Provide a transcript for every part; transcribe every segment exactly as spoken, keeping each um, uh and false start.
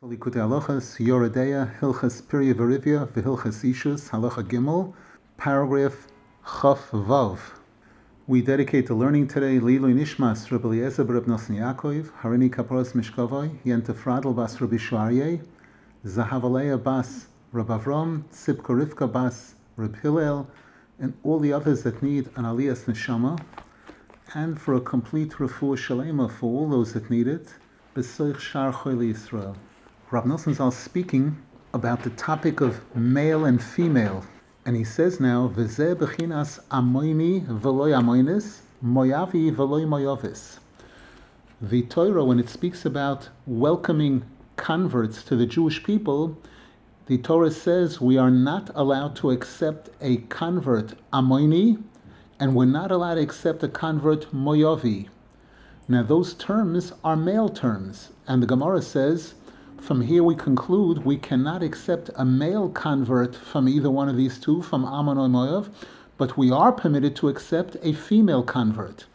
Likutei Halachos, Yoredeya, Hilchas Pirya Verivia, V'Hilchas Ishus, Halacha Gimel, paragraph Chaf Vav. We dedicate the learning today Lilu Nishmas Rabbi Eliezer Reb Nosson Yaakov, Harini Kaparos Mishkovai, Yenta Fradel Bas Rabbi Shuarye, Zahavaleya Bas Reb Avram, Tzipka Rivka Bas Reb Hillel, and all the others that need an Aliyas Neshama, and for a complete Refuah Shalema for all those that need it, B'Soich Shar Choyli Yisrael. Rav Nosson Zal speaking about the topic of male and female, and he says now, "V'zeh b'chinas amoini v'loy amoinis, moyavi v'loy moyavis." The Torah, when it speaks about welcoming converts to the Jewish people, the Torah says we are not allowed to accept a convert amoini, and we're not allowed to accept a convert moyavi. Now those terms are male terms, and the Gemara says, from here we conclude we cannot accept a male convert from either one of these two, from Ammon or Moav, but we are permitted to accept a female convert.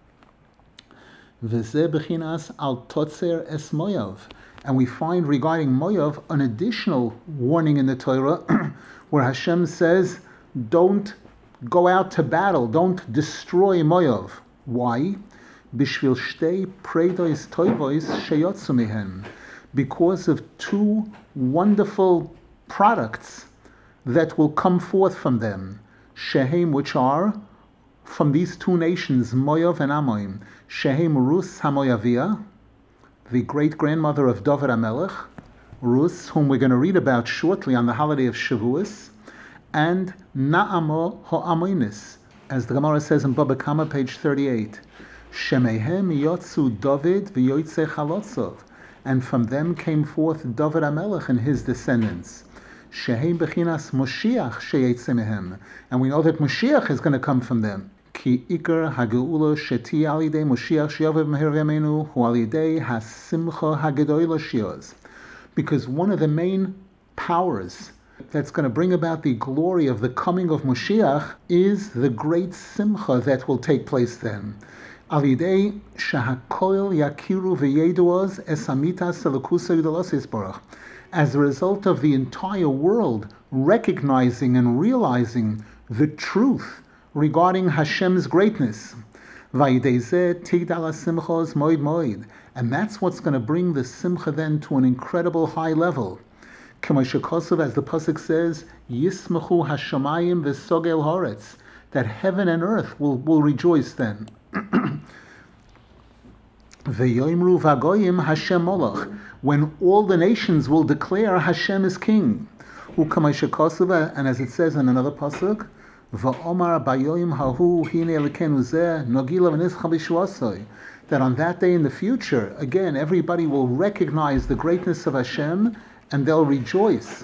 V'zeh b'chinas al totzer es Moav. And we find regarding Moav an additional warning in the Torah where Hashem says, don't go out to battle, don't destroy Moav. Why? Bishvil shtei preidos toivos sheyotzu mihen. Because of two wonderful products that will come forth from them. Shehem, which are from these two nations, Moav and Ammon. Shehem Rus HaMoyavia, the great-grandmother of David HaMelech, Rus, whom we're going to read about shortly on the holiday of Shavuos, and Naamo HaAmmonis, as the Gemara says in Baba Kama, page thirty-eight. Shemehem Yotzu David v'Yotzei Chalotzov. And from them came forth David HaMelech and his descendants. Shehem b'chinas Moshiach sheyetze mehem. And we know that Moshiach is going to come from them. Ki ikar hageula sheti alidei Moshiach sheyavev meher v'yameinu hu alidei hasimcha hagedoyla shioz. Because one of the main powers that's going to bring about the glory of the coming of Moshiach is the great simcha that will take place then. Alidei shahakoil yakiru v'yeduos esamitas selakusa yudalos yisborach. As a result of the entire world recognizing and realizing the truth regarding Hashem's greatness. V'yidei zeh tigdal hasimchos moed moed. And that's what's going to bring the simcha then to an incredible high level. K'moshe Kosov, as the pasuk says, yismachu hashamayim v'sogel haaretz, that heaven and earth will, will rejoice then. V'yoimru v'agoyim Hashem molach, when all the nations will declare Hashem is king. U'kamay shekosova, and as it says in another pasuk, v'omar bayoyim hahu hine elekenu zeh nogila v'nischa b'shuasoi, that on that day in the future, again, everybody will recognize the greatness of Hashem and they'll rejoice.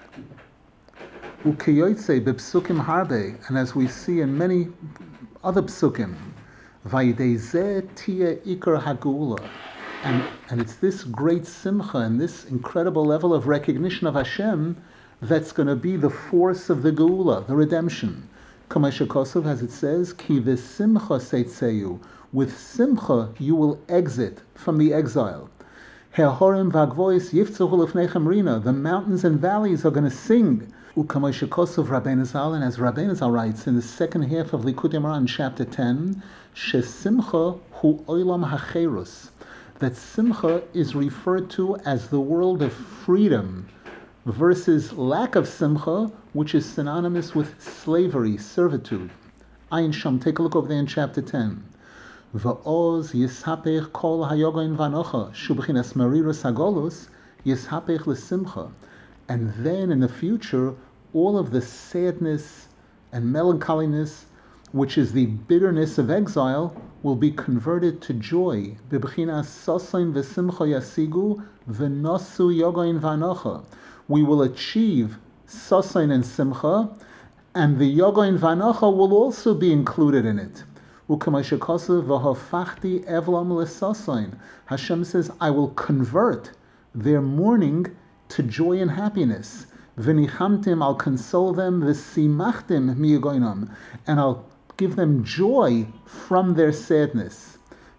U'kiyotzei b'psukim harbe, and as we see in many other psukim, Vayidei zeh tia ikar hagula, and and it's this great simcha and this incredible level of recognition of Hashem that's going to be the force of the geula, the redemption. Kamei shekosov, as it says, ki v'simcha seitzeyu, with simcha you will exit from the exile. He'horim v'agvois yiftzuchu lefnechem rina, the mountains and valleys are going to sing. Ukamei shekosov Rabbeinu Zal, and as Rabbeinu Zal writes in the second half of Likutei Moharan, chapter ten, shesimcha hu olam hacherus, that simcha is referred to as the world of freedom, versus lack of simcha, which is synonymous with slavery, servitude. Ayin Sham, take a look over there in chapter ten. Va'oz yishapech kol hayogain vanocha shubchinas marirus hagolus yishapech lesimcha. And then in the future, all of the sadness and melancholiness, which is the bitterness of exile, will be converted to joy. B'bchinas sosain v'simcha yasigu v'nosu yogain vanocha. We will achieve sosain and simcha, and the yogain vanocha will also be included in it. U'kamay shekosav v'hofachti evlam lesosain. Hashem says, I will convert their mourning to joy and happiness. V'nichamtim, I'll console them. V'simachtim miyagoinam, and I'll give them joy from their sadness.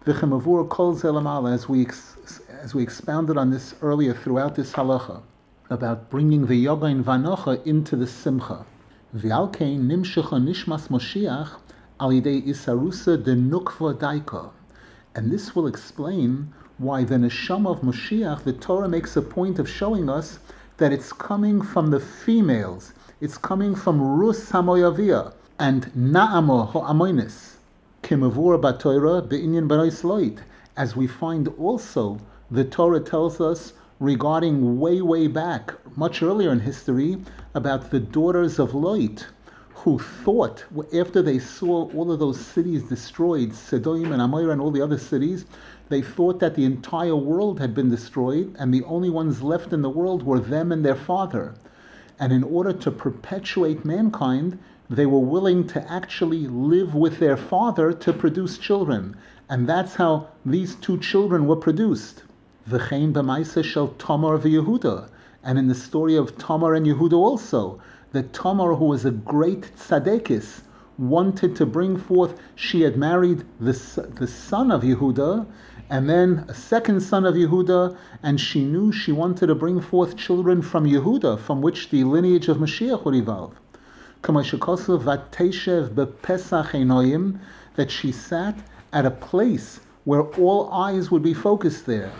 V'chemavur kol zelamal, as we ex- as we expounded on this earlier throughout this halacha, about bringing the Yogain Vanocha into the Simcha. V'alkein nimshecha nishmas Moshiach al yidei isarusa de nukva daika. And this will explain why the neshama of Moshiach, the Torah makes a point of showing us that it's coming from the females. It's coming from Rus Hamoyavia and Naamo Ho'amoinis. Kimavur ba'Torah be'inyan b'nois loit. As we find also, the Torah tells us regarding way, way back, much earlier in history, about the daughters of Lot, who thought, after they saw all of those cities destroyed, Sodom and Amorah and all the other cities, they thought that the entire world had been destroyed, and the only ones left in the world were them and their father. And in order to perpetuate mankind, they were willing to actually live with their father to produce children. And that's how these two children were produced. V'chein b'maisa shel Tamar v'Yehuda. And in the story of Tamar and Yehuda also, that Tamar, who was a great tzadekis, wanted to bring forth, she had married the, the son of Yehuda, and then a second son of Yehuda, and she knew she wanted to bring forth children from Yehuda, from which the lineage of Mashiach would evolve. That she sat at a place where all eyes would be focused there.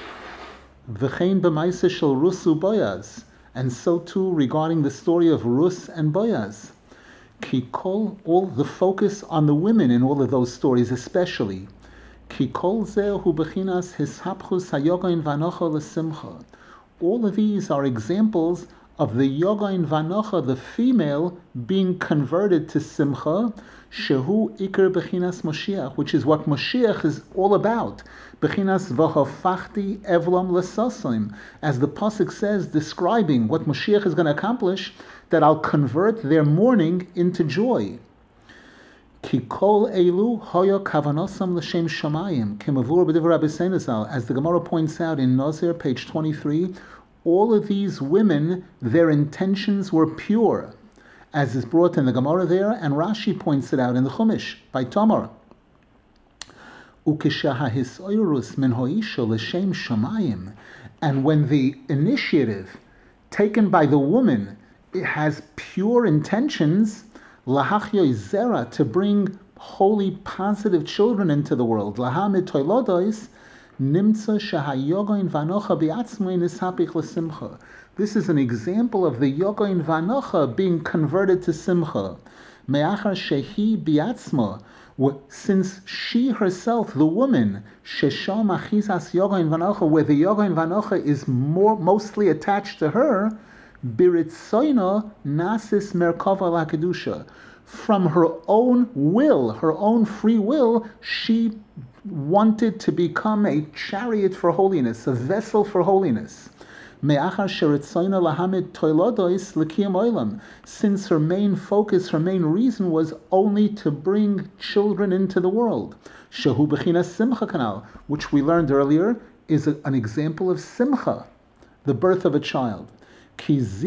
And so too regarding the story of Rus and Boaz. Kikol, all the focus on the women in all of those stories especially. Kikol zeh hu bechinas hishapchus hayogain vanocha lesimcha. All of these are examples of the Yogain Vanocha, the female, being converted to Simcha, Shehu Iker Bechinas Moshiach, which is what Moshiach is all about. Bechinas V'hafachti Evlam Lesasim, as the Pasuk says, describing what Moshiach is going to accomplish, that I'll convert their mourning into joy. Ki kol elu hoya kavanosam l'shem shamayim, kemavur b'divrei Rabbi Seinazal, as the Gemara points out in Nazir, page twenty-three. All of these women, their intentions were pure, as is brought in the Gemara there, and Rashi points it out in the Chumash by Tamar. And when the initiative taken by the woman, it has pure intentions, to bring holy, positive children into the world, this is an example of the Yogain Vanocha being converted to Simcha. Since she herself, the woman, where the Yogain Vanocha is more mostly attached to her, nasis merkava lakedusha. From her own will, her own free will, she wanted to become a chariot for holiness, a vessel for holiness. Since her main focus, her main reason was only to bring children into the world. Which we learned earlier is a, an example of simcha, the birth of a child. Because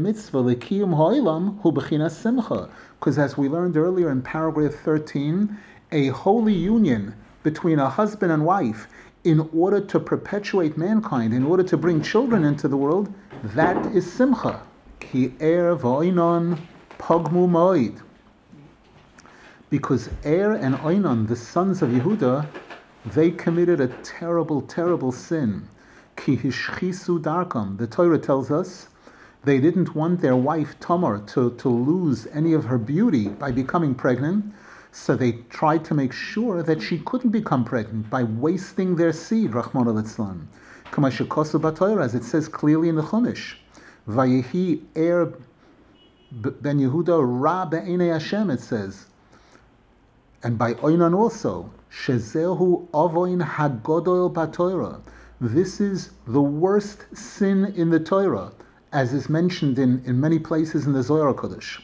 as we learned earlier in paragraph thirteen, a holy union between a husband and wife, in order to perpetuate mankind, in order to bring children into the world, that is simcha. Ki er v'oinon pogmu moed. Because Er and Oinon, the sons of Yehuda, they committed a terrible, terrible sin. Ki hishchisu darkam. The Torah tells us they didn't want their wife Tamar to, to lose any of her beauty by becoming pregnant, so they tried to make sure that she couldn't become pregnant by wasting their seed, Rachmana litzlan. Kama shekosu b'Torah, as it says clearly in the Chumash, Vayehi Er ben Yehuda ra be'enei Hashem, it says, and by Oinan also, shezehu avoin hagodol b'Torah. This is the worst sin in the Torah, as is mentioned in, in many places in the Zohar Kodesh.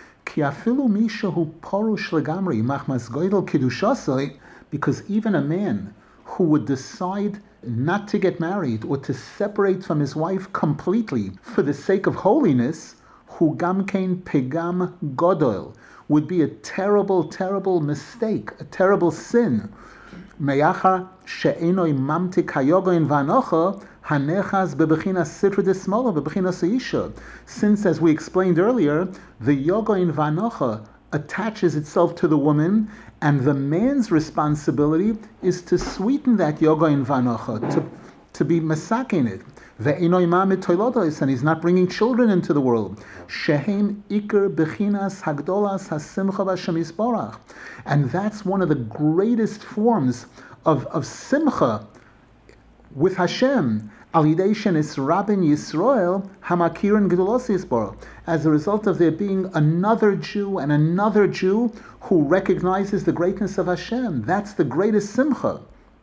Because even a man who would decide not to get married or to separate from his wife completely for the sake of holiness, hu gamkein pegam godol, would be a terrible, terrible mistake, a terrible sin. Meyachar she'enoi mamtik hayogain vanocha hanechas bebechinas sitra desmola bebechinas seisha. Since, as we explained earlier, the yogain vanocha attaches itself to the woman, and the man's responsibility is to sweeten that yogain vanocha, to to be masakin it. And he's not bringing children into the world. Shehem ikar bechinas hagdolas hasimcha b'Hashem yisborach. And that's one of the greatest forms of, of simcha with Hashem. Alidation is Rabin Yisrael hamakirin gedolos yisborach. As a result of there being another Jew and another Jew who recognizes the greatness of Hashem. That's the greatest simcha.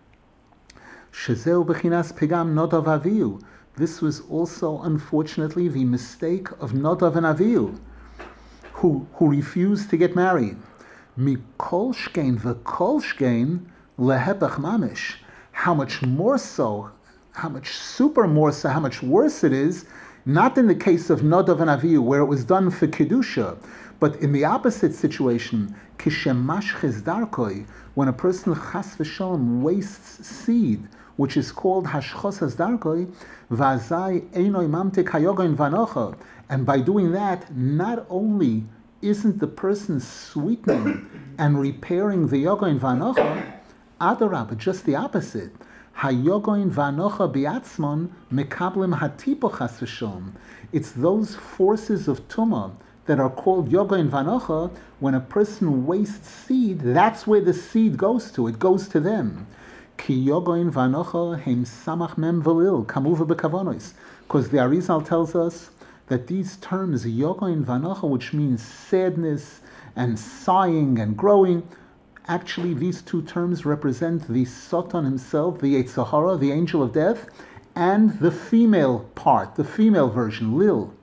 Shezeu bechinas pigam nodav aviyu. This was also, unfortunately, the mistake of Nodav and Avihu, who who refused to get married. Mikol shkein v'kol shkein lehepach mamish. How much more so, how much super more so, how much worse it is, not in the case of Nodav and Avihu, where it was done for Kedusha, but in the opposite situation, kishemash chizdarkoi, when a person chas v'shalom wastes seed, which is called hashchosas darkoi, vazai einoi mamtik hayogain vanocha. And by doing that, not only isn't the person sweetening and repairing the yogain vanocha, adarab, but just the opposite. Hayogain vanocha biatzmon mekablim hatipo chas v'shalom. It's those forces of tumah that are called yogain vanocha. When a person wastes seed, that's where the seed goes to. It goes to them. Ki yogain vanocha heim samach mem velil kamuva bekavonos. Because the Arizal tells us that these terms yogain vanocha, which means sadness and sighing and growing, actually these two terms represent the Satan himself, the Yetzer Hara, the angel of death, and the female part, the female version, Lil.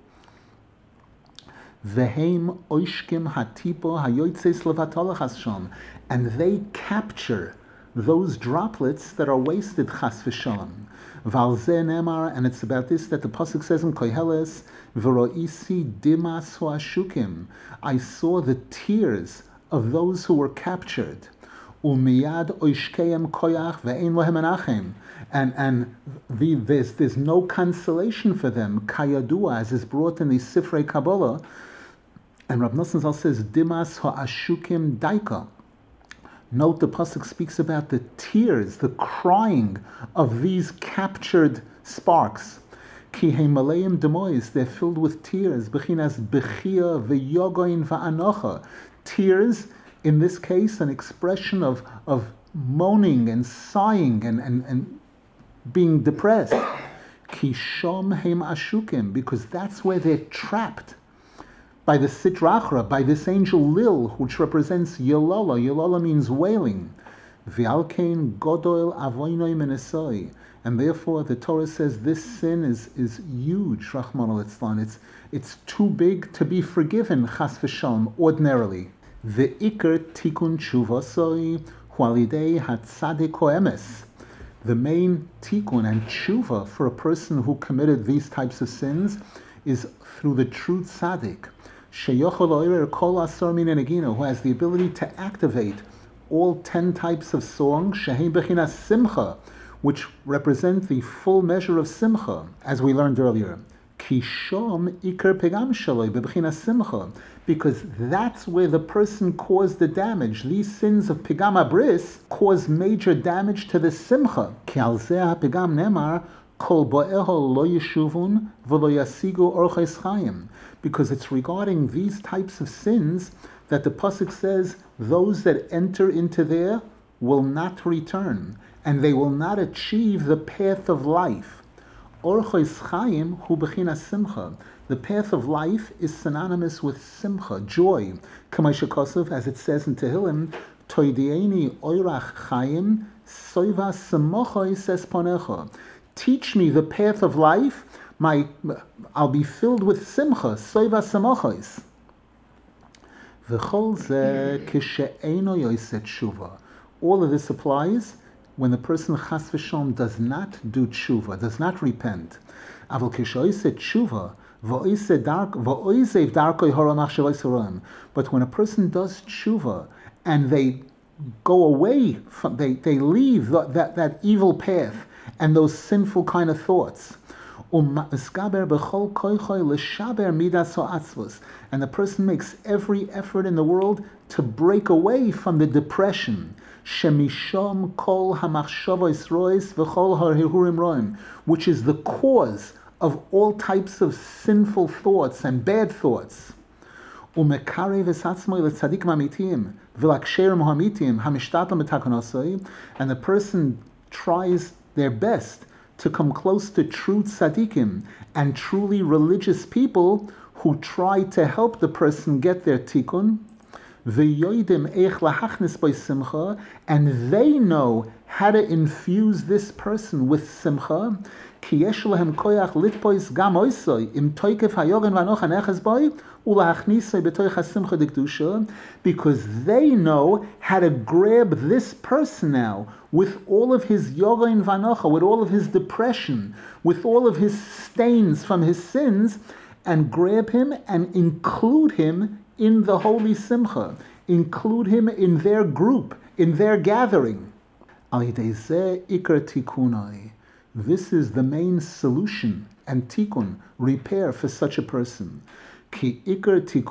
Veheim oishkim hatipo hayotzes levatolach hasham, and they capture those droplets that are wasted, chas v'shalom. Valzeh nemar, and it's about this that the pasuk says in Koheles, v'ro'isi dimas ho'ashukim. I saw the tears of those who were captured. Umiyad oishkeim koyach ve'ein lohem menachem. And and the, there's there's no consolation for them. Kayadua, as is brought in the Sifrei Kabbalah, and Rab Nosson Zal says dimas ho'ashukim daika. Note the pasuk speaks about the tears, the crying of these captured sparks. Ki heimaleim demois, they're filled with tears. Bechinas bechia v'yogain va'anocha. Tears, in this case, an expression of, of moaning and sighing and, and, and being depressed. Ki shom heim ashukim, because that's where they're trapped. By the Sitra Achra, by this angel Lil, which represents Yolola. Yolola means wailing. V'alkein godol avoinoi menesoi. And therefore the Torah says this sin is, is huge, Rachmana litzlan. It's it's too big to be forgiven, chas v'shalom, ordinarily. The ikar tikun tshuvasoi hualidei hatzadik koemes. The main tikkun and tshuva for a person who committed these types of sins is through the true tzaddik, who has the ability to activate all ten types of songs, shehem bechinas simcha, which represent the full measure of simcha, as we learned earlier. Kishom ikar pegam shaloi bebechinas simcha, because that's where the person caused the damage. These sins of pegam abris cause major damage to the simcha. Ki al zeh pegam nemar kol bo'eho lo yeshuvun v'lo yasigu orchos chayim. Because it's regarding these types of sins that the pasuk says those that enter into there will not return, and they will not achieve the path of life. Orchos chayim hu bechinas simcha. The path of life is synonymous with simcha, joy. Kamei shekosov, as it says in Tehillim, toidieni oirach chayim soiva semochos esponecha. Teach me the path of life. My, I'll be filled with simcha, soiva semochos. V'chol ze kishe'eino yoset tshuva. All of this applies when the person chas v'shalom does not do tshuva, does not repent. Aval kishe'oset tshuva v'oisev darkoi hara machshavos haroim. But when a person does tshuva and they go away from, they, they leave the, that, that evil path and those sinful kind of thoughts. And the person makes every effort in the world to break away from the depression, which is the cause of all types of sinful thoughts and bad thoughts. And the person tries their best to come close to true tzaddikim and truly religious people who try to help the person get their tikkun, and they know how to infuse this person with simcha, because they know how to grab this person now with all of his yoga and vanocha, with all of his depression, with all of his stains from his sins, and grab him and include him in the holy simcha, include him in their group, in their gathering. This is the main solution and tikkun, repair for such a person. His main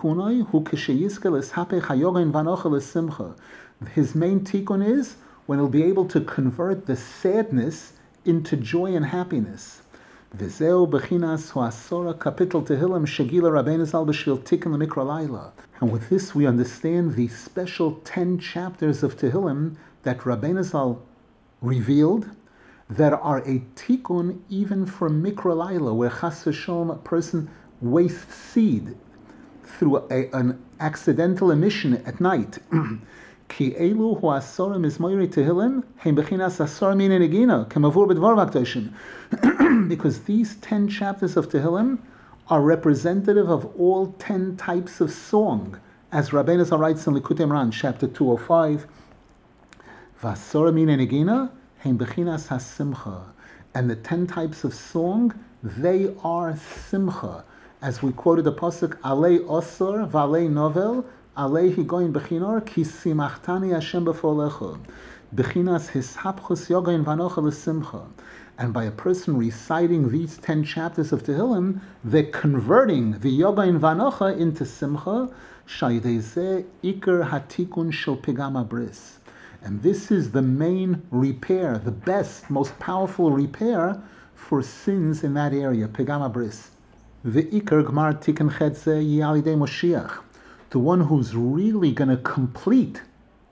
tikkun is when he'll be able to convert the sadness into joy and happiness. V'zeu bechinas hu'asora kapitel Tehillim shegila Rabbeinu Zal b'shvil tikkun l'mikra layla. And with this we understand the special ten chapters of Tehillim that Rabbeinu Zal revealed that are a tikkun even for mikra layla, where chas v'sholom a person wastes seed through a, an accidental emission at night. Ki elu hu'asora mizmoiri Tehillim heim bechinas asora min negina kemavur b'dvar v'akdoshim. Because these ten chapters of Tehillim are representative of all ten types of song, as Rabbeinu Zal writes in Likutei Moharan, chapter two oh five, V'asora min negina heim bechinas hasimcha. And the ten types of song, they are simcha. As we quoted the pasuk, Alei osor v'alei novel, Alei higoyin bechinor, ki simachtani Hashem b'folecha. Bechinas hishapchus yogayin vanocha l'simcha. And by a person reciting these ten chapters of Tehillim, they're converting the yogayin vanocha into simcha, shayidei zeh ikar hatikun shel pigam bris. And this is the main repair, the best, most powerful repair for sins in that area, pigam bris. The ikar gmar tikkun chet zeh yalidei Moshiach. The one who's really going to complete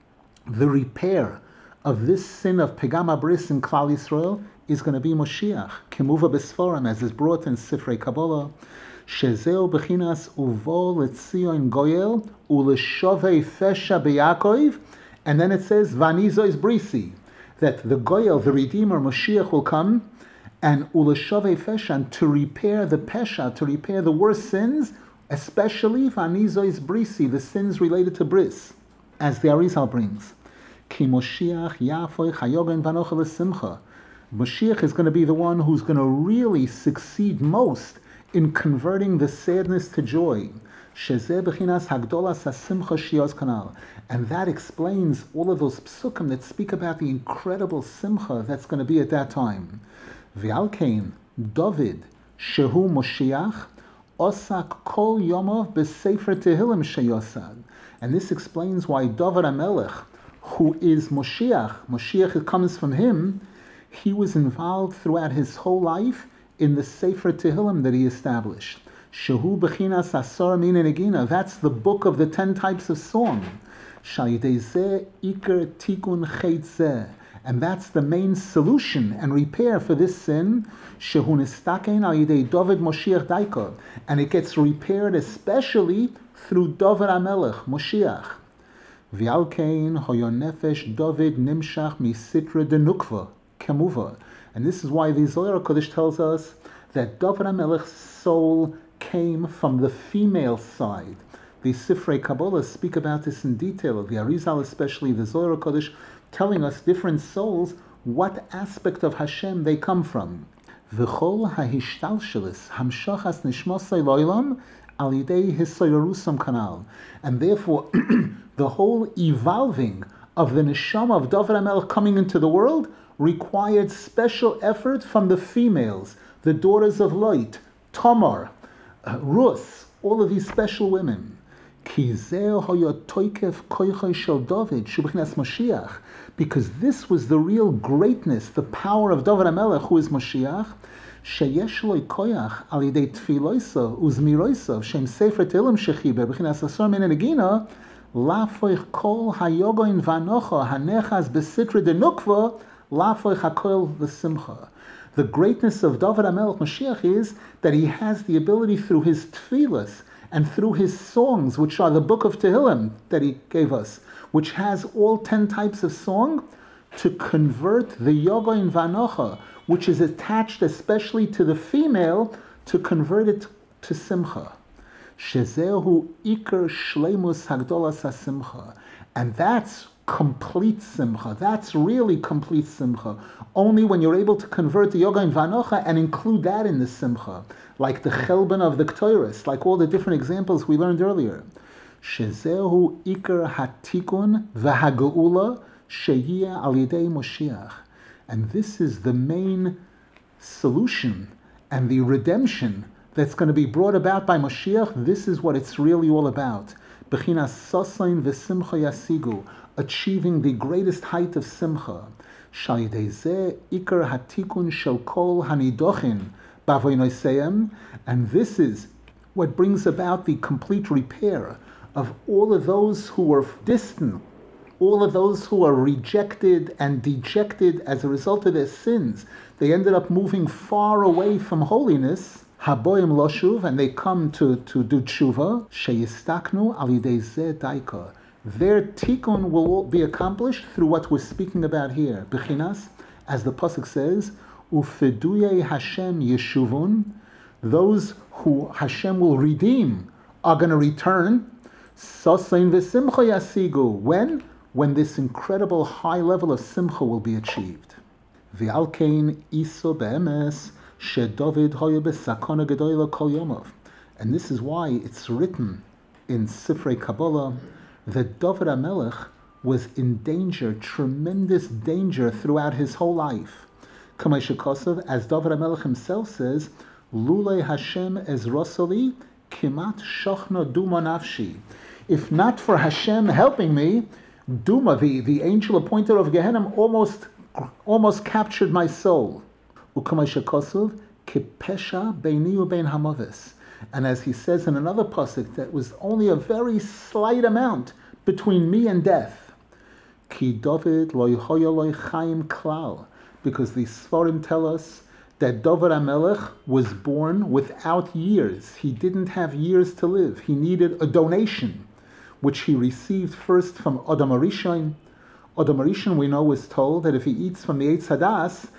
the repair of this sin of pigam bris in Klal Yisrael is going to be Moshiach. Kemuva b'sforim, as is brought in Sifrei Kabbalah, shezeu bechinas uvo letzion goyel uleshovei fesha b'Yakov, and then it says vanizo is brisi, that the goyel, the redeemer Moshiach, will come and uleshovei fesha, and to repair the pesha, to repair the worst sins, especially vanizo is brisi, the sins related to bris, as the Arizal brings. Ki Moshiach yafoy chayogen vanocha l'simcha. Moshiach is going to be the one who's going to really succeed most in converting the sadness to joy. Shezeh bechinas hagdolas hasimcha shios kanal. And that explains all of those psukim that speak about the incredible simcha that's going to be at that time. V'alkein, David, shehu Moshiach, osak kol yomov b'sefer Tehillim sheyosad. And this explains why David HaMelech, who is Moshiach, Moshiach comes from him, he was involved throughout his whole life in the Sefer Tehillim that he established. Shehu bechinas asar min negina. That's the book of the ten types of song. Shayidei zeh iker tikun chet zeh. And that's the main solution and repair for this sin. Shehu nistaken al yidei David Moshiach daika. And it gets repaired especially through David HaMelech, Moshiach. V'alkein hoyon nefesh David nimshach misitra denukva. And this is why the Zohar Kodesh tells us that David HaMelech's soul came from the female side. The Sifrei Kabbalah speak about this in detail, the Arizal especially, the Zohar Kodesh, telling us different souls, what aspect of Hashem they come from. V'chol ha'hishtalshelis hamshachas nishmosei lo'olam al yidei hisoyrusam kanal. And therefore, the whole evolving of the neshama of David HaMelech coming into the world required special effort from the females, the daughters of Lot, Tamar, uh, Ruth, all of these special women. Because this was the real greatness, the power of David HaMelech, who is Mashiach, שיש לו כוח על ידי תפילויסו וזמירויסו, שהם ספר תהילים שחיבר, בחינת עשור מן הנגינה, להפוך כל היוגוין והנוחו הנכס בסתרי דנוקבו, להפוך הכל לשמחה. The greatness of David HaMelech Mashiach is that he has the ability through his tefillas and through his songs, which are the book of Tehillim that he gave us, which has all ten types of song, to convert the Yogoin Vanocha, which is attached especially to the female, to convert it to Simcha. Shezehu Iker Shleimus Hagdolas HaSimcha. And that's complete Simcha. That's really complete Simcha. Only when you're able to convert the Yogoin Vanocha and include that in the Simcha, like the Chelban of the Ktoiris, like all the different examples we learned earlier. Shezehu Iker Hatikun V'Hageula Sheyia Al Yidei Moshiach. And this is the main solution and the redemption that's going to be brought about by Moshiach. This is what it's really all about. Bechinas Sosain V'Simcha Yasigu, achieving the greatest height of Simcha. Shal Yidei Zeh Iker Hatikun Shel Kol Hanidochin Bavoinoseim. And this is what brings about the complete repair of all of those who were distant, all of those who are rejected and dejected as a result of their sins. They ended up moving far away from holiness, haboim loshuv, and they come to, to do tshuva, sheyistaknu al yidei zeh daika. Their tikkun will be accomplished through what we're speaking about here. Bechinas, as the pasuk says, ufeduye Hashem yeshuvun, those who Hashem will redeem are going to return. Sosain v'simcha yasigu. When? When this incredible high level of simcha will be achieved. V'al kein iso be'emes she David hoye b'sakona gedola kol yomov. And this is why it's written in Sifrei Kabbalah that David HaMelech was in danger, tremendous danger throughout his whole life. Kamei shekosav, as David HaMelech himself says, Lulei Hashem ez rosoli kimat shochna duma nafshi. If not for Hashem helping me, Duma, the, the angel appointed of Gehenna, almost almost captured my soul. Ukamay shekosov kipesha beini ubein hamavis. And as he says in another pasuk, that was only a very slight amount between me and death. Ki David lo yehoya lo chaim klal. Because the Sfarim tell us that David HaMelech was born without years. He didn't have years to live. He needed a donation, which he received first from Adam HaRishon. Adam HaRishon, we know, was told that if he eats from the Eitz Hadas,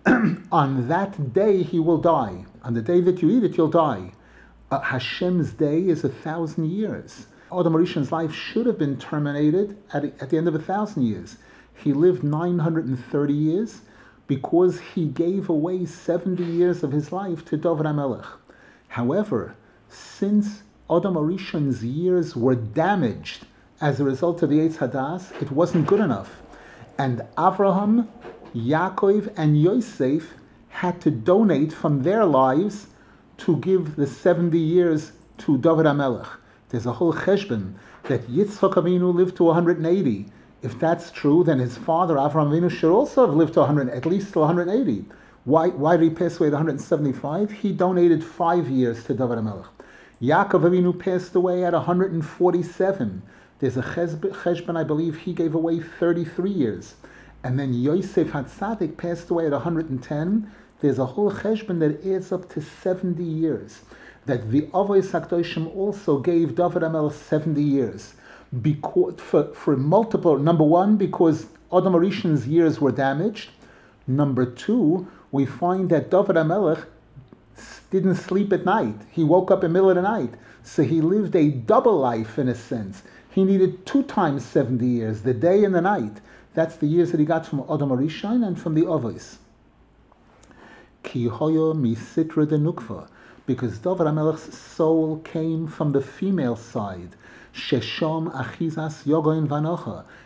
on that day he will die. On the day that you eat it, you'll die. Uh, Hashem's day is a thousand years. Adam HaRishon's life should have been terminated at, at the end of a thousand years. He lived nine hundred thirty years because he gave away seventy years of his life to David HaMelech. However, since Adam HaRishon's years were damaged as a result of the Eitz Hadas, it wasn't good enough. And Avraham, Yaakov, and Yosef had to donate from their lives to give the seventy years to David HaMelech. There's a whole cheshbon that Yitzchak Avinu lived to one hundred eighty. If that's true, then his father, Avraham Avinu, should also have lived to one hundred, at least to one hundred eighty. Why, why did he pass away at one hundred seventy-five? He donated five years to David HaMelech. Yaakov Avinu passed away at one hundred forty-seven. There's a cheshbon, I believe, he gave away thirty-three years. And then Yosef HaTzadik passed away at one hundred ten. There's a whole cheshbon that adds up to seventy years. That the Avos HaKadoshim also gave David HaMelech seventy years. Because, for, for multiple, number one, because Adam HaRishon's years were damaged. Number two, we find that David HaMelech didn't sleep at night. He woke up in the middle of the night. So he lived a double life in a sense. He needed two times seventy years, the day and the night. That's the years that he got from Adam HaRishon and from the Avos. Ki hoyo misitra de nukva. Because David HaMelech's soul came from the female side. Sheshom achizas yogoin vanocha.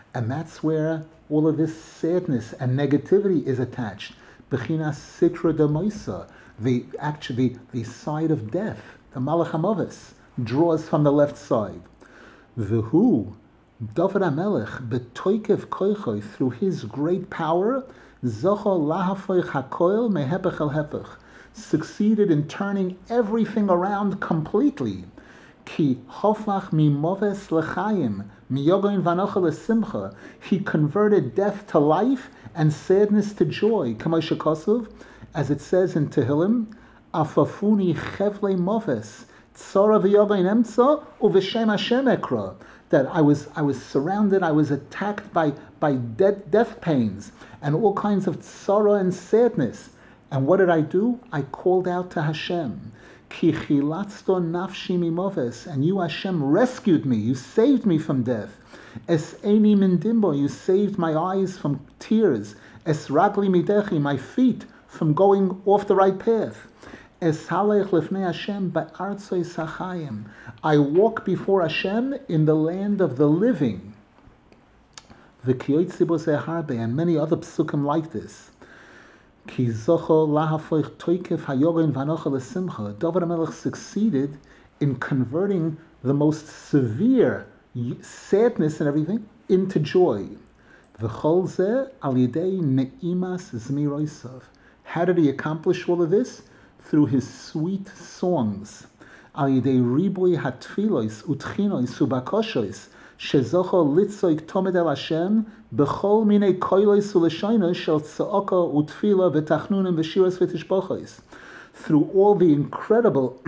And that's where all of this sadness and negativity is attached. Bechinas sitra de moisa, the actually the side of death, the malach hamavis, draws from the left side. V'hu, David HaMelech, betoikev koichoi, through his great power, zocho lahafoich hakoil mehepech el hepech, succeeded in turning everything around completely. Ki hofach mimoves lechayim, miyogoin vanocha lesimcha, he converted death to life and sadness to joy. Kamosha Kosov, as it says in Tehillim, afafuni chevle moves, tzara v'yogoin emtza, uv'shem Hashem ekra, that I was I was surrounded, I was attacked by, by death, death pains and all kinds of sorrow and sadness. And what did I do? I called out to Hashem. Ki chilatzto nafshi mimoves, and you, Hashem, rescued me. You saved me from death. Es eini min dimbo, you saved my eyes from tears. Es ragli midechi, my feet from going off the right path. Es halech lefnei Hashem ba'artzoi sachayim, I walk before Hashem in the land of the living. V'kiyotzi bo zeh harbe, and many other psukim like this. Ki zocho lahafoich toikef hayorin vanocha lesimcha. David HaMelech succeeded in converting the most severe sadness and everything into joy. V'chol zeh al yidei ne'imas zmiroisav. How did he accomplish all of this? Through his sweet songs. Al yidei ribui hatfilos utchinos ubakoshois shezocho litzoik tomed el Hashem bechol minei koilos uleshoinos shel tzaoko utfila v'tachnunim v'shiras v'tishbochos. Through all the incredible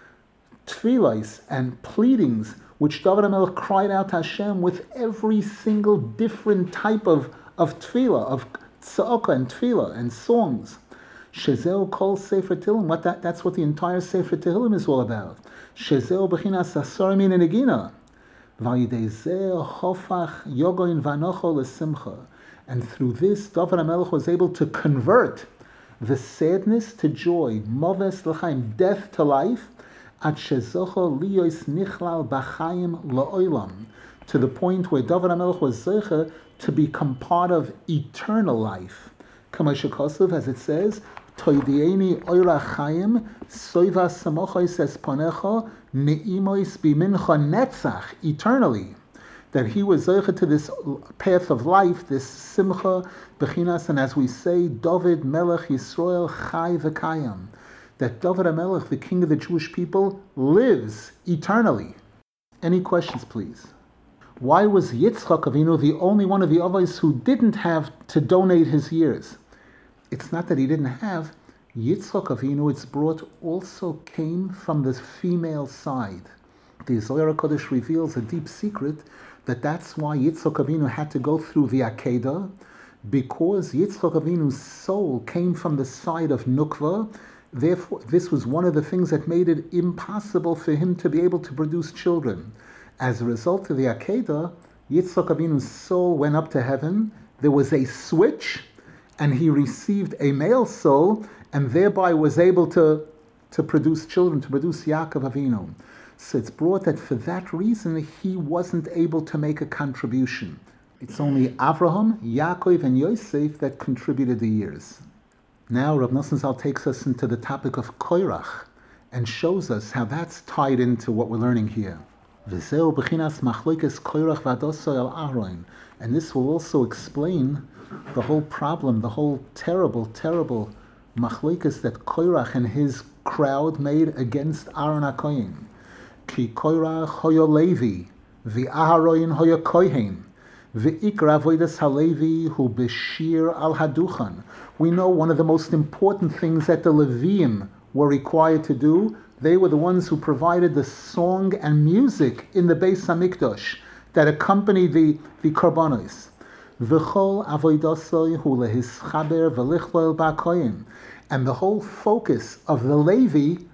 tfilos and pleadings which David HaMelech cried out to Hashem with every single different type of, of tefillah, of tzaoko and tefillah and songs. Shezeo kol Sefer Tehillim. What that, that's what the entire Sefer Tehillim is all about. Shezeo b'chinas asar min negina. V'yidei zeh hofach yogoin vanocho lesimcha. And through this, David HaMelech was able to convert the sadness to joy, moves l'chaim, death to life, at shezocho liyos nichlal b'chaim la'olam, to the point where David HaMelech was zeicha to become part of eternal life. Kamosha Kosov, as it says, Toidieni oira chayim, soiva samochos es ponecha, neimois bimincha netzach, eternally. That he was zeicha to this path of life, this simcha, bechinas, and as we say, David Melech Yisrael Chai v'kayam. That David HaMelech, the king of the Jewish people, lives eternally. Any questions, please? Why was Yitzchak Avinu the only one of the Avos who didn't have to donate his years? It's not that he didn't have. Yitzchak Avinu, it's brought, also came from the female side. The Zohar HaKadosh reveals a deep secret that that's why Yitzchak Avinu had to go through the Akedah, because Yitzchak Avinu's soul came from the side of Nukva. Therefore, this was one of the things that made it impossible for him to be able to produce children. As a result of the Akedah, Yitzchak Avinu's soul went up to heaven. There was a switch, and he received a male soul, and thereby was able to, to produce children, to produce Yaakov Avinu. So it's brought that for that reason, he wasn't able to make a contribution. It's only Avraham, Yaakov, and Yosef that contributed the years. Now Rav Nosson Zal takes us into the topic of Koirach, and shows us how that's tied into what we're learning here. V'zeu b'chinas machlokes Koirach v'Adosai el Aharon. And this will also explain the whole problem, the whole terrible, terrible machlokes that Koirach and his crowd made against Aaron HaKohen. Ki Koirach hoyo Levi, v'Aharon hoyo Kohen, v'ikra avodas halevi hu b'shir al haduchan. We know one of the most important things that the Leviim were required to do. They were the ones who provided the song and music in the Beis HaMikdash that accompanied the, the Korbanos. V'chol avoidasoi hu lehischaber v'lichlol ba'koyin. And the whole focus of the Levi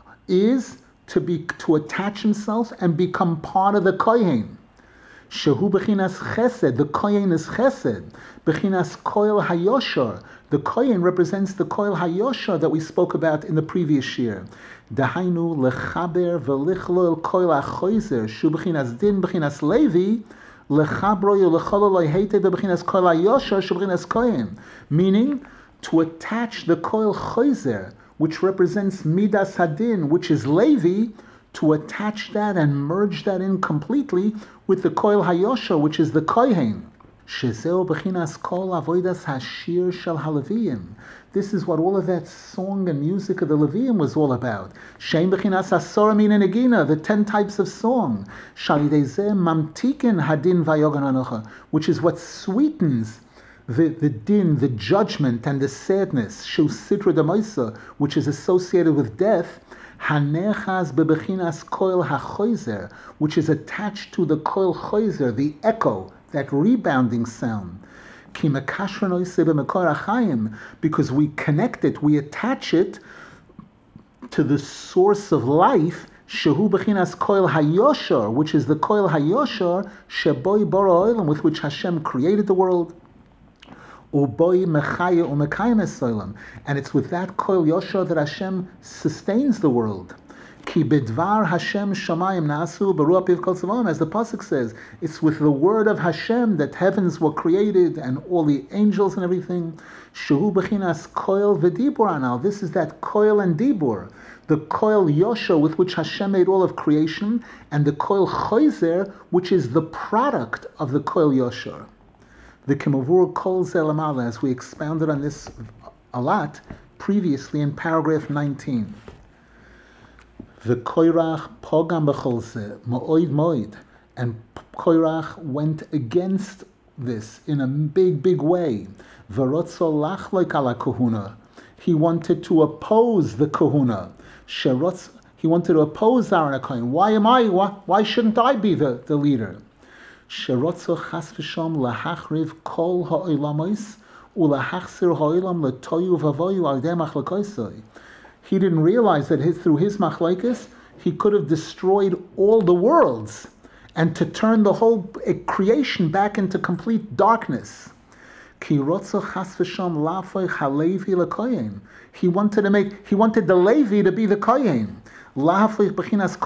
is to be to attach himself and become part of the Kohen. Shehu b'chinas chesed, the Kohen is chesed. B'chinas koil hayoshar, the Kohen represents the koil hayoshar that we spoke about in the previous year. Dahainu lechaber v'lichlol koil hachoizer, shu b'chinas din b'chinas Levi, meaning to attach the koil choizer, which represents midas hadin, which is Levi, to attach that and merge that in completely with the koil hayosher, which is the kohen. Shezeo b'chinas kol avodas hashir shel haLeviyim. This is what all of that song and music of the Levium was all about. Shem b'chinas asora min negina, the ten types of song. Shalidei mamtikin hadin vayogan anocha, which is what sweetens the, the din, the judgment, and the sadness. Shu sitra demoisa, which is associated with death. Hanechas bebechinas koil hachoizer, which is attached to the koil choizer, the echo, that rebounding sound. Because we connect it, we attach it to the source of life, shehu bechinas koil hayosher, which is the koil hayosher, sheboi bara olam, with which Hashem created the world. Uboi mechaya umekayim esolam, and it's with that koil yosher that Hashem sustains the world. Ki bidvar Hashem shamayim nasu beruach piv kol tzavam, as the pasuk says, it's with the word of Hashem that heavens were created and all the angels and everything. Shehu bechinas koil v'dibur anal. This is that koil and dibur, the koil yosher with which Hashem made all of creation, and the koil choizer, which is the product of the koil yosher. The Kimavur Kol Zelamala, as we expounded on this a lot previously in paragraph nineteen. The Koirach Pogam Becholze, Ma'oid Moid, and Koirach went against this in a big, big way. Verotzo Lachloik ala Kahuna. He wanted to oppose the Kahuna. Sherotz, he wanted to oppose Aaron HaKohen. Why am I? Why, why shouldn't I be the, the leader? Sherotzo chas v'sham lahachriv kol ha'olamos ulahachsir ha'olam letoyu v'avoyu al yedei machlokosoi. He didn't realize that his, through his machlokes, he could have destroyed all the worlds and to turn the whole creation back into complete darkness. Ki rotzo chas v'sham lafoich halevi lekohen. He wanted to make, he wanted the Levi to be the kohen. To make it that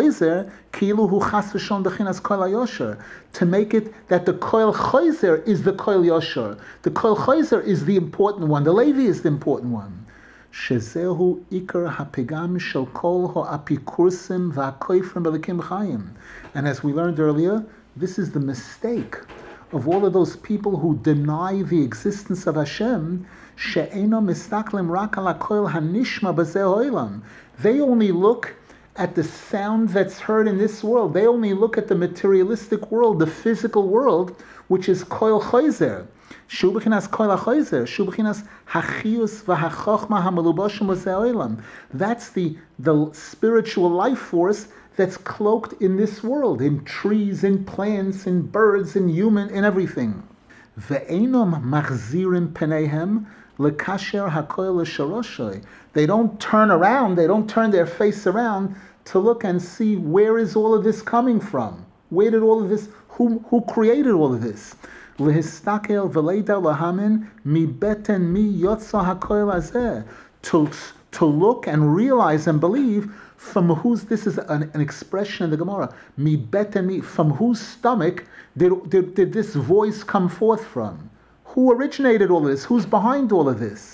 the koil choizer is the koil yosher. The koil choizer is the important one. The Levi is the important one. Shezehu ikar hapegam shel kol ha'apikursim va'koifrim belikim chayim. And as we learned earlier, this is the mistake of all of those people who deny the existence of Hashem. She'eno mistaklim rak ala koil hanishma b'zeh ha'olam. They only look at the sound that's heard in this world. They only look at the materialistic world, the physical world, which is koil choizer. Shu b'chinas koil choizer. Shu b'chinas hachius v'hachochma hamelubashim b'zeh ha'olam. That's the, the spiritual life force that's cloaked in this world, in trees, in plants, in birds, in human, in everything. Ve'enom machzirim peneihem lekasher hakoil l'sharoshay. They don't turn around, they don't turn their face around to look and see where is all of this coming from. Where did all of this, who, who created all of this? Lehistakel v'leida lahamin mi beten mi yotza hakoil azeh. To, to look and realize and believe from whose, this is an, an expression in the Gemara, mi beten mi, from whose stomach did, did, did this voice come forth from? Who originated all of this? Who's behind all of this?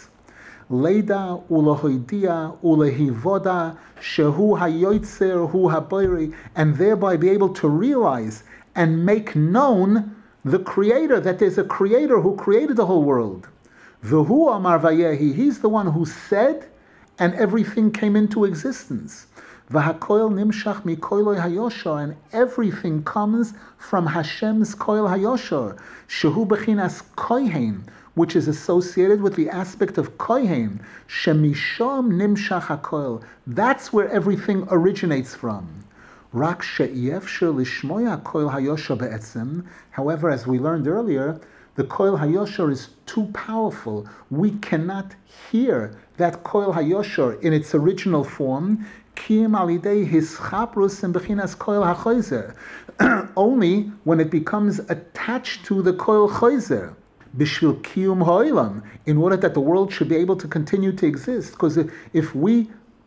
Leida ulahoidia ulahivoda shehu hayoitzer hu haboiri, and thereby be able to realize and make known the Creator, that there's a Creator who created the whole world. V'hu amar vayehi, he's the one who said, and everything came into existence. V'hakoil nimshach mikoiloi hayosher, and everything comes from Hashem's koil hayosher. Shehu bechinas kohen, which is associated with the aspect of kohen. Shemishom nimshach hakoil. That's where everything originates from. Rak she'yefsher lishmoya koil hayosher be'etzem. However, as we learned earlier, the koil hayosher is too powerful. We cannot hear that koil hayosher in its original form. Only when it becomes attached to the koil choizer, bishvil kiyum ha'olam, in order that the world should be able to continue to exist. Because if, if we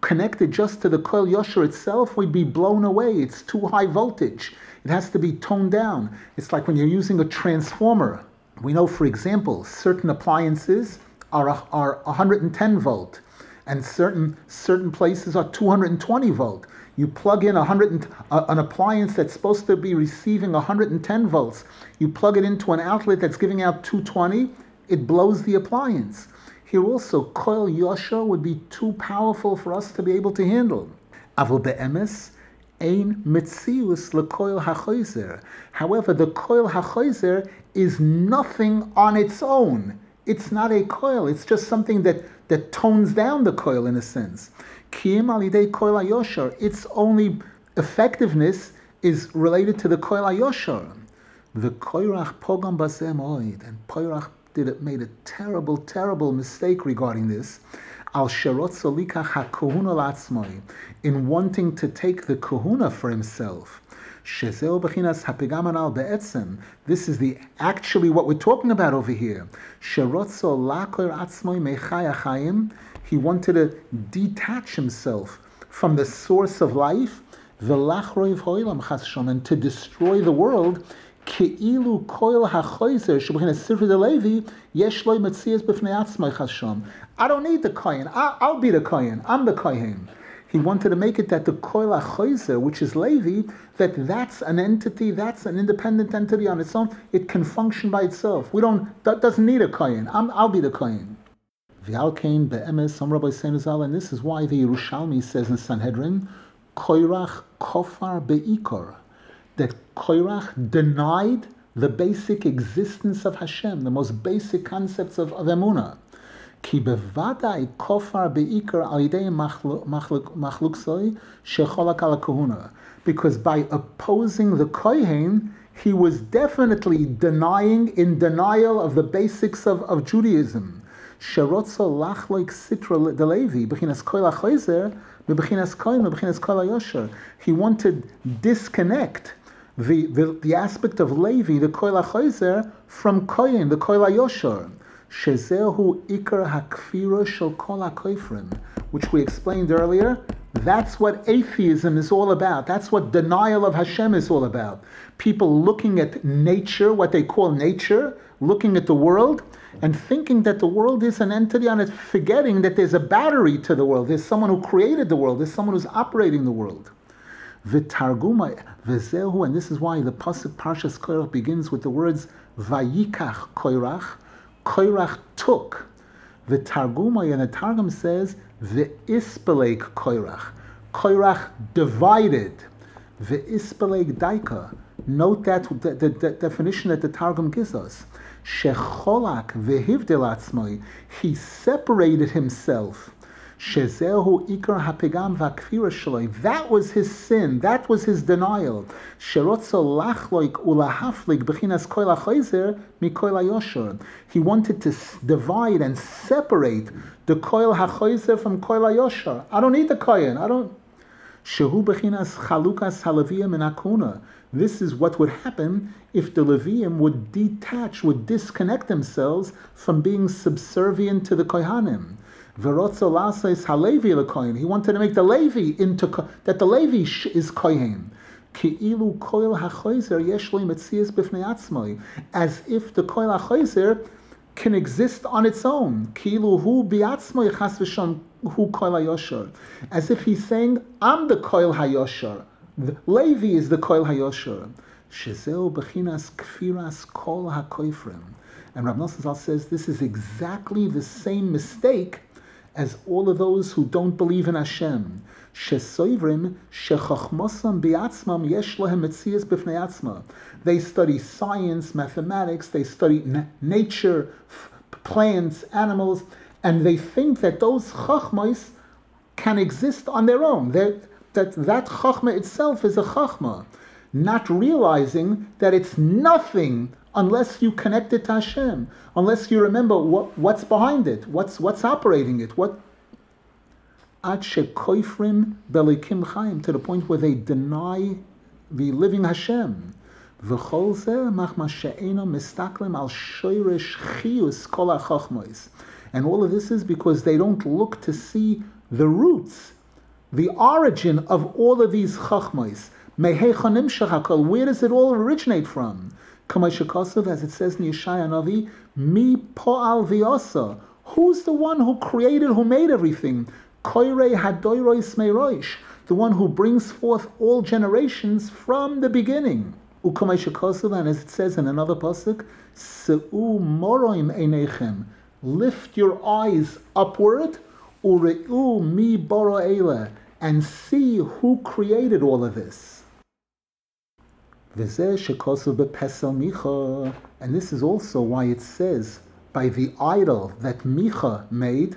connected just to the Koil Yosher itself, we'd be blown away. It's too high voltage. It has to be toned down. It's like when you're using a transformer. We know, for example, certain appliances are, are one hundred ten volt, and certain certain places are two hundred twenty volt. You plug in one hundred, uh, an appliance that's supposed to be receiving one hundred ten volts. You plug it into an outlet that's giving out two twenty, it blows the appliance. Here also, Koil Yosher would be too powerful for us to be able to handle. Avol be'emes, ein metzius lekoil hachoizer. However, the koil hachoizer is nothing on its own. It's not a koil. It's just something that, that tones down the koil in a sense. Kiyim alidei koil hayosher. Its only effectiveness is related to the koil hayosher. The koirach pogam basem oid, and Koirach did it made a terrible, terrible mistake regarding this. Al sherotzo likach hakohuna latzmoi, in wanting to take the kahuna for himself. Shezeo bechinas hapigaman al be'etzem. This is the actually what we're talking about over here. Sherotzo lakoir atzmoi mechai achayim. He wanted to detach himself from the source of life, v'lachroiv hoilam chas shon, and to destroy the world. Ke'ilu koil hachoizer shebechinas sifrei de Levi yesh lo metzias b'fnei atzmoi chas shon. I don't need the kohen. I'll be the kohen. I'm the kohen. He wanted to make it that the koil hachoizer, which is Levi, that that's an entity, that's an independent entity on its own. It can function by itself. We don't. That doesn't need a kohen. I'm, I'll be the kohen. V'alkein be'emes some Rabbi Seinazal, and this is why the Yerushalmi says in Sanhedrin, Koirach kofar be'ikor, that Koirach denied the basic existence of Hashem, the most basic concepts of, of Emunah. Ki bevadai kofar beikar al yidei machluksoi shecholak al kahuna. Because by opposing the kohen, he was definitely denying, in denial of the basics of, of Judaism. Sherotzo lachloik sitra de Levi bechinas koil hachoizer bechinas koil bechinas koil hayosher. He wanted to disconnect the, the, the aspect of Levi, the koil hachoizer, from kohen, the koil hayosher. Shezehu ikar hakfira shel kol hakoifrim, which we explained earlier. That's what atheism is all about. That's what denial of Hashem is all about. People looking at nature, what they call nature, looking at the world, and thinking that the world is an entity on it, forgetting that there's a battery to the world. There's someone who created the world. There's someone who's operating the world. V'targuma v'zehu, and this is why the pasuk Parshas Koirach begins with the words Vayikach Koirach. Koirach took. The Targumai, and the Targum says the Ispelek Koirach. Koirach divided. The Ispelek Daika. Note that the, the, the definition that the Targum gives us. Shecholak vehivdel atzmoi. He separated himself. Shezehu ikar hapegam v'akfira shaloi. That was his sin. That was his denial. Sherotzo lachloik ulahaflik b'chinas koil hachoizer mikoil hayosher. He wanted to divide and separate the koil hachoizer from koil hayosher. I don't need the kohen. I don't. Shehu b'chinas chalukas halaviyim min hakuna. This is what would happen if the Levium would detach, would disconnect themselves from being subservient to the kohanim. He wanted to make the Levi into, that the Levi is kohen. As if the koil hachoizer can exist on its own. As if he's saying, I'm the koil hayosher. Levi is the koil hayosher. And Rav Nosson Zal says this is exactly the same mistake as all of those who don't believe in Hashem. Shesoivrim shechachmosam biatzmam yesh lohem metzias b'fnei atzma. They study science, mathematics, they study na- nature, f- plants, animals, and they think that those chachmos can exist on their own. That that, that chachma itself is a chachma, not realizing that it's nothing unless you connect it to Hashem, unless you remember what, what's behind it, what's what's operating it, what ad shekoifrim belikim chaim, to the point where they deny the living Hashem. V'chol zeh machma she'eno mistaklim al shoyresh chiyus kol hachachmos. And all of this is because they don't look to see the roots the origin of all of these chachmos. Where does it all originate from? As it says in Yeshaya Navi, Mi po'al v'yosa. Who's the one who created, who made everything? Koirei hadoirois meiroish, the one who brings forth all generations from the beginning. And as it says in another pasuk, Se'u moroim einechem, lift your eyes upward, ure'u mi boro eile, and see who created all of this. And this is also why it says, by the idol that Micha made,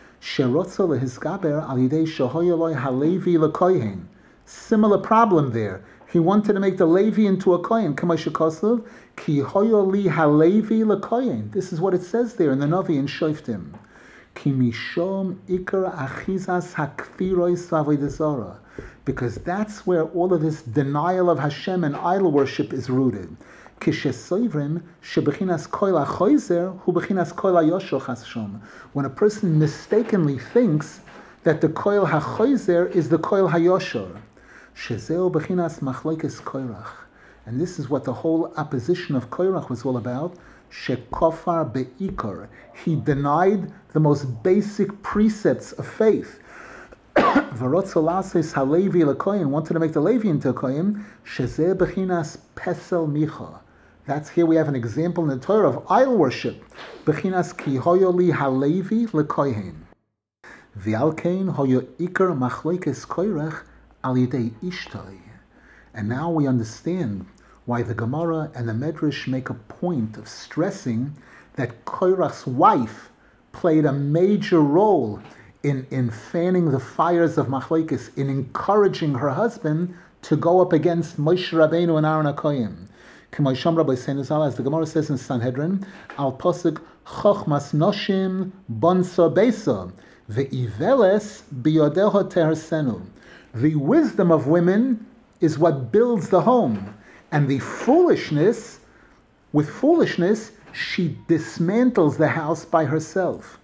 similar problem there. He wanted to make the Levi into a kohen. This is what it says there in the Navi in Shoftim. Because that's where all of this denial of Hashem and idol worship is rooted. When a person mistakenly thinks that the koil hachoizer is the koil hayoshor, and this is what the whole opposition of Korach was all about. Shekofar beikar, he denied the most basic precepts of faith. Varotzolasis halevi lekoyin, wanted to make the Levi into a koyin. Shezeh bechinas pesel micha. That's here we have an example in the Torah of idol worship. Bechinas ki hoyoli halevi lekoyin. V'alkein hoyo ikar machlokes Korach al yidei ishtoi. And now we understand why the Gemara and the Medrash make a point of stressing that Korach's wife played a major role in, in fanning the fires of Machlokes, in encouraging her husband to go up against Moshe Rabbeinu and Aaron HaKoyim. As the Gemara says in Sanhedrin, Al Posuk Chochmas Noshim Bonsa Beisa Ve'iveles Biyodeho Tehersenu. The wisdom of women is what builds the home, and the foolishness, with foolishness, she dismantles the house by herself.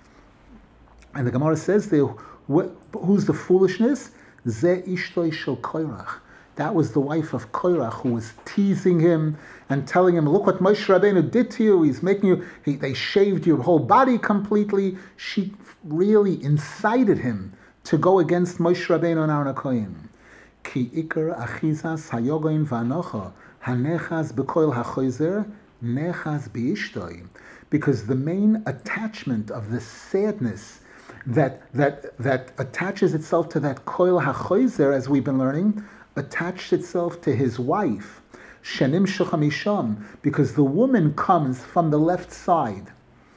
And the Gemara says there, who's the foolishness? Ze ishtoi shel Korach. That was the wife of Korach who was teasing him and telling him, look what Moshe Rabbeinu did to you. He's making you, he, they shaved your whole body completely. She really incited him to go against Moshe Rabbeinu and Aaron HaKoyim. Ki ikar achizas hayogoin v'anocha hanechaz b'koil hachoizer nechaz b'ishtoi. Because the main attachment of the sadness that that that attaches itself to that koil hachoizer, as we've been learning, attached itself to his wife, shenim shechamisham, because the woman comes from the left side.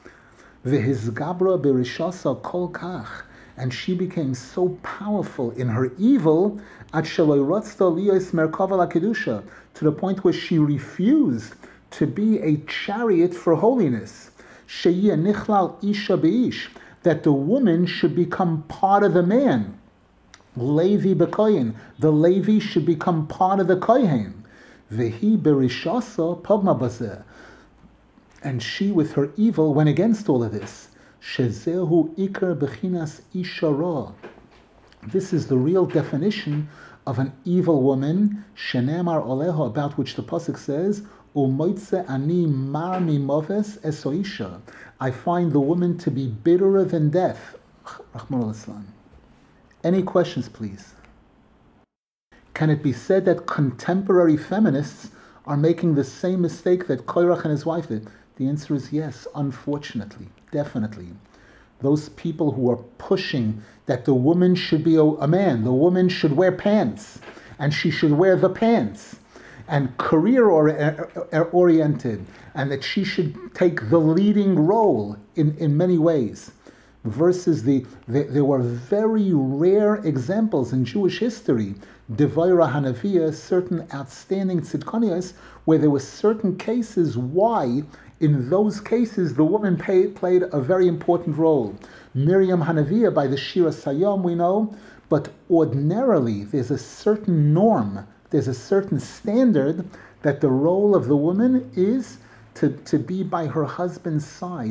V'hizgabra b'rishasa kol kach, and she became so powerful in her evil, at sheloi rotzta liyos merkava lakedusha, to the point where she refused to be a chariot for holiness. Sheyeh nichlal isha beish, that the woman should become part of the man. Levi bekoyin, the Levi should become part of the kohen. Vehi berishasa pogma bazeh, and she with her evil went against all of this. Shezehu ikar bechinas ishara. This is the real definition of an evil woman. Shenemar oleho, about which the pasuk says, Umoitze ani mar mimoves esoisha. I find the woman to be bitterer than death. Rahman al-Islam. Any questions, please? Can it be said that contemporary feminists are making the same mistake that Korach and his wife did? The answer is yes, unfortunately, definitely. Those people who are pushing that the woman should be a, a man, the woman should wear pants, and she should wear the pants, and career oriented, and that she should take the leading role in, in many ways. Versus the, the, there were very rare examples in Jewish history, Devaira Hanaviya, certain outstanding tzidkonias, where there were certain cases why, in those cases, the woman pay, played a very important role. Miriam Hanaviya by the Shira Sayom, we know, but ordinarily there's a certain norm, there's a certain standard that the role of the woman is to, to be by her husband's side,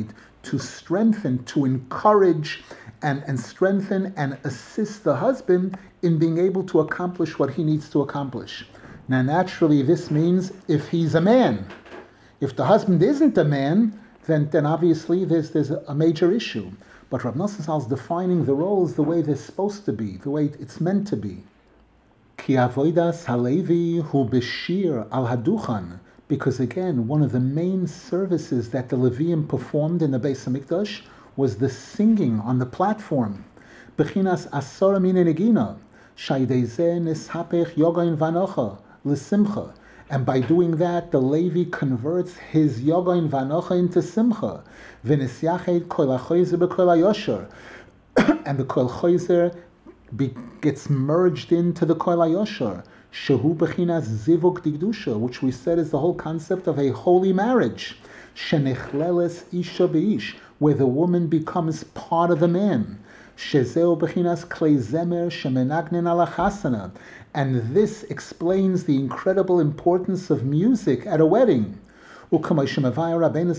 to strengthen, to encourage, and, and strengthen and assist the husband in being able to accomplish what he needs to accomplish. Now, naturally, this means if he's a man. If the husband isn't a man, then, then obviously there's, there's a major issue. But Rav Nosson Zal is defining the roles the way they're supposed to be, the way it's meant to be. Ki avodas halevi hu b'shir al haduchan. Because again, one of the main services that the Leviim performed in the Beis Hamikdash was the singing on the platform. Bechinas asora min negina, shaydei zeh nishapech yogain vanocha l'simcha. And by doing that, the Levi converts his yogain vanocha into simcha. V'nisyached kol hachoyzer b'kol hayosher. And the kol choyzer gets merged into the kol hayosher. Shehu bechinas zivuk digdusha, which we said is the whole concept of a holy marriage. Shenechleles isha beish, where the woman becomes part of the man. Shezeu bechinas klei zemer shemenagnen ala chasana. And this explains the incredible importance of music at a wedding. As Rabbeinu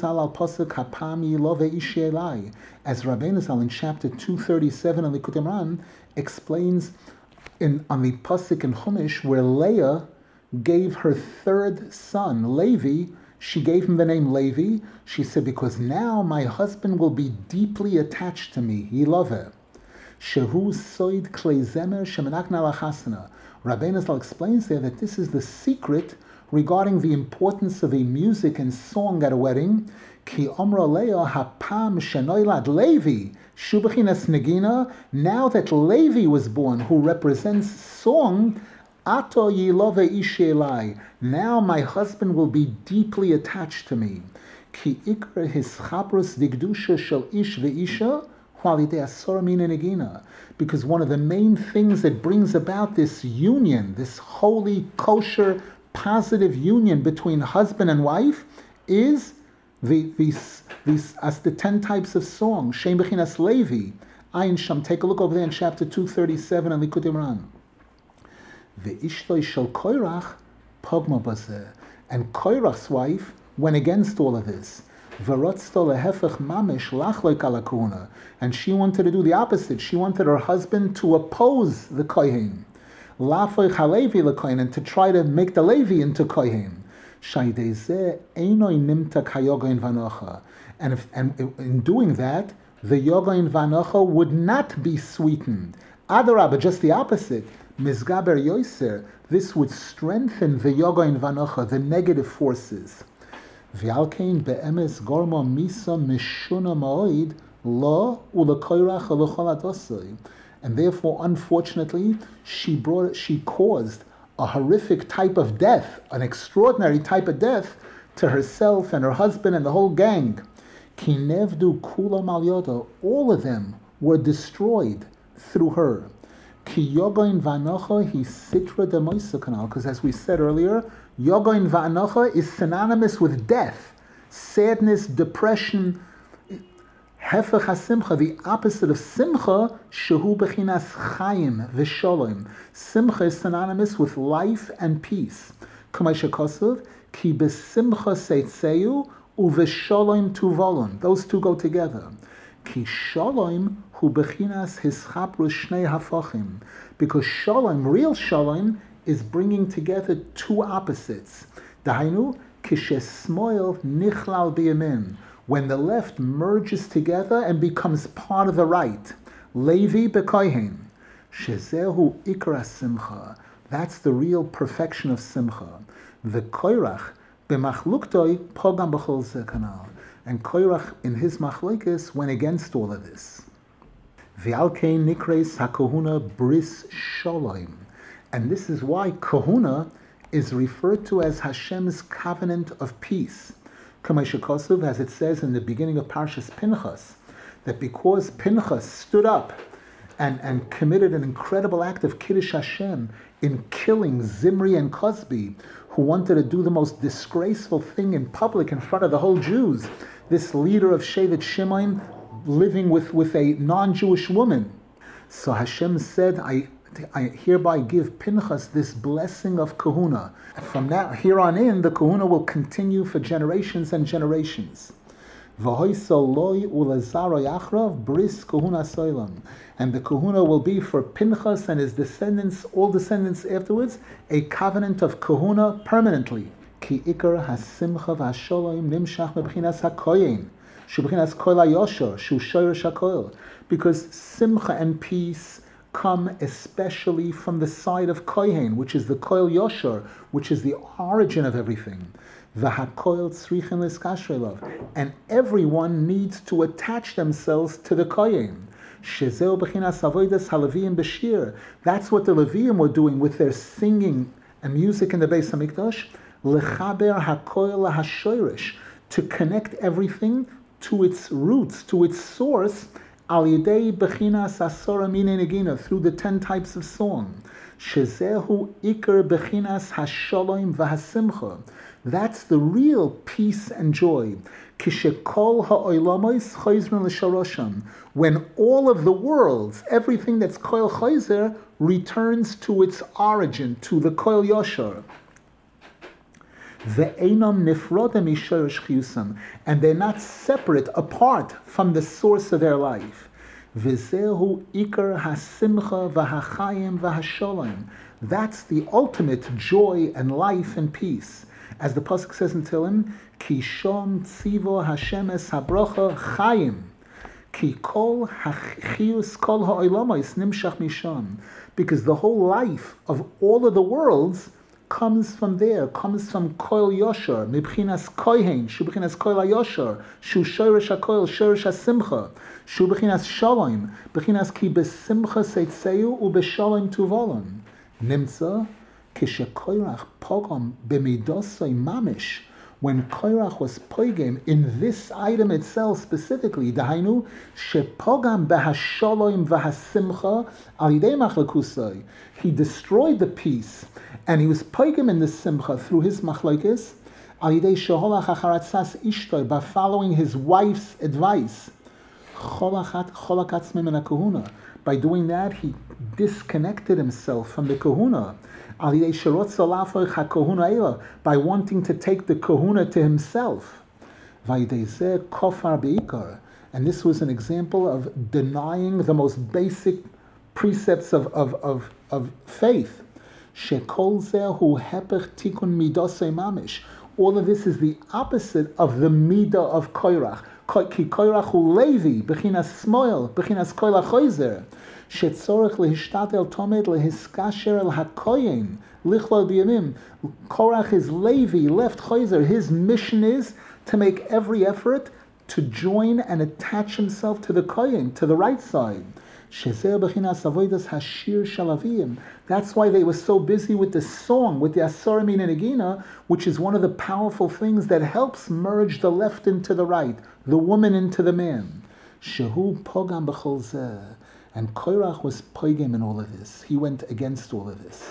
Zal in chapter two thirty-seven in Likutei Moharan explains in on the pasuk in Chumash where Leah gave her third son, Levi, she gave him the name Levi. She said, because now my husband will be deeply attached to me. Yilaveh. Shehu soid klei zemer shemenagna lachasana. Rabbeinu Zal explains there that this is the secret regarding the importance of a music and song at a wedding. Ki omra Leah hapam shenoilad Levi shu bechinas negina. Now that Levi was born, who represents song, ato yilove ish elai. Now my husband will be deeply attached to me. Ki ikra hischabrus digdusha shel ish veisha. Because one of the main things that brings about this union, this holy, kosher, positive union between husband and wife, is the these these as the ten types of song. Shem bechinas Levi, Ayin Sham. Take a look over there in chapter two thirty-seven in Likutei Moharan. Ve'ishtoi shel Korach pogma bazeh, and Korach's wife went against all of this. And she wanted to do the opposite. She wanted her husband to oppose the kohen, and to try to make the Levi into kohen. And, if, and in doing that, the yogain vanocha would not be sweetened. Adarabah, just the opposite. Mizgaber yoser, this would strengthen the yogain vanocha, the negative forces. V'alkein be'emes gorma misa mishuna ma'oid lo ulekoirach ulechol adosai. And therefore, unfortunately, she brought, she caused a horrific type of death, an extraordinary type of death to herself and her husband and the whole gang. Ki nevdu kulam al yoda, all of them were destroyed through her. Ki yogain vanocha hi sitra de moisa kanal, because as we said earlier, yogain vanocha is synonymous with death, sadness, depression. Hefech hasimcha, the opposite of simcha, shehu bechinas chayim v'sholom. Simcha is synonymous with life and peace. Kamei shekosov, ki besimcha seitzeu uv'sholom tuvolon. Those two go together. Ki sholom hu bechinas hischaprus shnei hafachim. Because sholom, real sholom, is bringing together two opposites. Dahainu, kishesmoil nichlal biyamin. When the left merges together and becomes part of the right. Levi bekohen. Shezehu ikra simcha. That's the real perfection of simcha. The koirach b'machluktoi pogam b'chol zekanal. And Koirach in his machlokes went against all of this. V'alkein nikreis hakohuna bris sholom. And this is why kahuna is referred to as Hashem's covenant of peace. Kamei shekosov, as it says in the beginning of Parshas Pinchas, that because Pinchas stood up and, and committed an incredible act of Kiddush Hashem in killing Zimri and Cosby, who wanted to do the most disgraceful thing in public in front of the whole Jews, this leader of Shevet Shimon living with, with a non-Jewish woman. So Hashem said, I I hereby give Pinchas this blessing of kahuna. From now here on in, the kahuna will continue for generations and generations. V'hoisol loy ulezaro yachrav bris kahuna soilam. And the kahuna will be for Pinchas and his descendants, all descendants afterwards, a covenant of kahuna permanently. Ki ikar hasimcha v'hasholom nimshach mebchinas hakoyin. Shubchinas koil hayosher, shu shoyresh hakoil. Because simcha and peace come especially from the side of kohen, which is the koil yosher, which is the origin of everything. V'hakoil tzrichin liskashrelov. And everyone needs to attach themselves to the kohen. Shezeu b'chinas avodas haLeviim b'shir. That's what the Leviim were doing with their singing and music in the Beis Hamikdash. Lechaber hakoil lahashoyresh. To connect everything to its roots, to its source, al yidei b'chinas asora mine negina, through the ten types of song. Shezehu ikar b'chinas hasholom v'hasimcha. That's the real peace and joy. Kishekol ha'oilamos chayzrin l'sharosham. When all of the worlds, everything that's koil chayzer, returns to its origin, to the koil yosher. Ve'enam nifrodem ishoresh chiyusam, and they're not separate, apart from the source of their life. V'zehu ikar hasimcha v'hachayim v'hasholem. That's the ultimate joy and life and peace. As the pasuk says in Tehillim, Ki shom tzivo Hashem es habrocha chayim, Ki kol hachiyus kol ha'olamos nimshach misham. Because the whole life of all of the worlds comes from there, comes from koil yosher, mibchinas kohen, shu b'chinas koil hayosher, shu shoresh hakoil, shoresh hasimcha, shu b'chinas shalom, b'chinas ki besimcha seitzeu u b'shalom tuvolon. Nimtza, kishekoirach pogam b'midosai mamish, when Koirach was poigem in this item itself specifically, dahainu shepogam behasholom v'hasimcha al yidei machlakusai, he destroyed the peace, and he was poigem in the simcha through his machlokes al yidei sheholach acharatzas ishtoi, by following his wife's advice. Cholachat cholakatz mimena kahuna. By doing that, he disconnected himself from the kahuna. By wanting to take the kahuna to himself. And this was an example of denying the most basic precepts of, of, of, of faith. All of this is the opposite of the midah of Koirach. Ki Koirach hu Levi, b'chinas smoil, b'chinas koil hachoizer. Shetzorech lehishtatel tomed lehiskasher el hakoyin lichlol b'yamim. Korach is Levi, left choizer. His mission is to make every effort to join and attach himself to the koyin, to the right side. Shezer b'chinas avodas hashir shalavim. That's why they were so busy with the song, with the Asara Mina Negina, which is one of the powerful things that helps merge the left into the right, the woman into the man. Shehu pogam b'chol zeh. And Koirach was poigem in all of this. He went against all of this.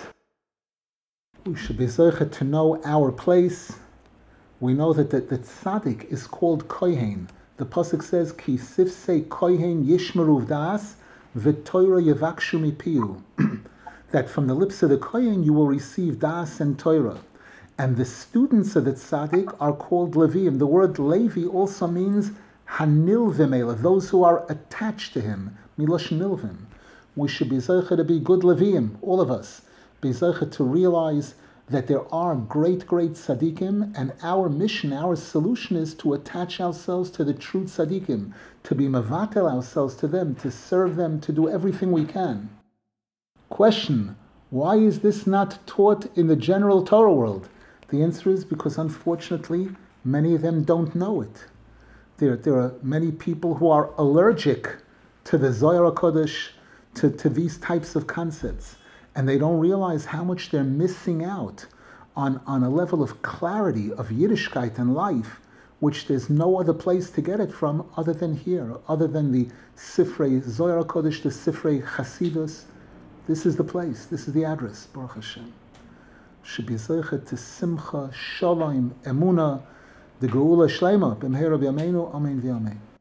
We should be zoche to know our place. We know that the, the tzaddik is called kohen. The pasuk says, Ki sifsei kohen yishmeru v'das v'toira yevakshu mipiu. That from the lips of the kohen you will receive das and Torah. And the students of the tzaddik are called Leviim. The word Levi also means hanilvim, those who are attached to him. Milosh nilvim. We should be zeicha to be good Leviim, all of us. Be zeicha to realize that there are great, great tzaddikim, and our mission, our solution is to attach ourselves to the true tzaddikim, to be mavatel ourselves to them, to serve them, to do everything we can. Question: why is this not taught in the general Torah world? The answer is because, unfortunately, many of them don't know it. There, there are many people who are allergic to the Zohar HaKodesh, to, to these types of concepts, and they don't realize how much they're missing out on, on a level of clarity of Yiddishkeit and life, which there's no other place to get it from other than here, other than the Sifrei Zohar HaKodesh, the Sifrei Chasidus. This is the place, this is the address, Baruch Hashem. Should be zeicha to simcha, shalom, emuna, the geula shleima, b'mheira b'yameinu, amen v'yamein.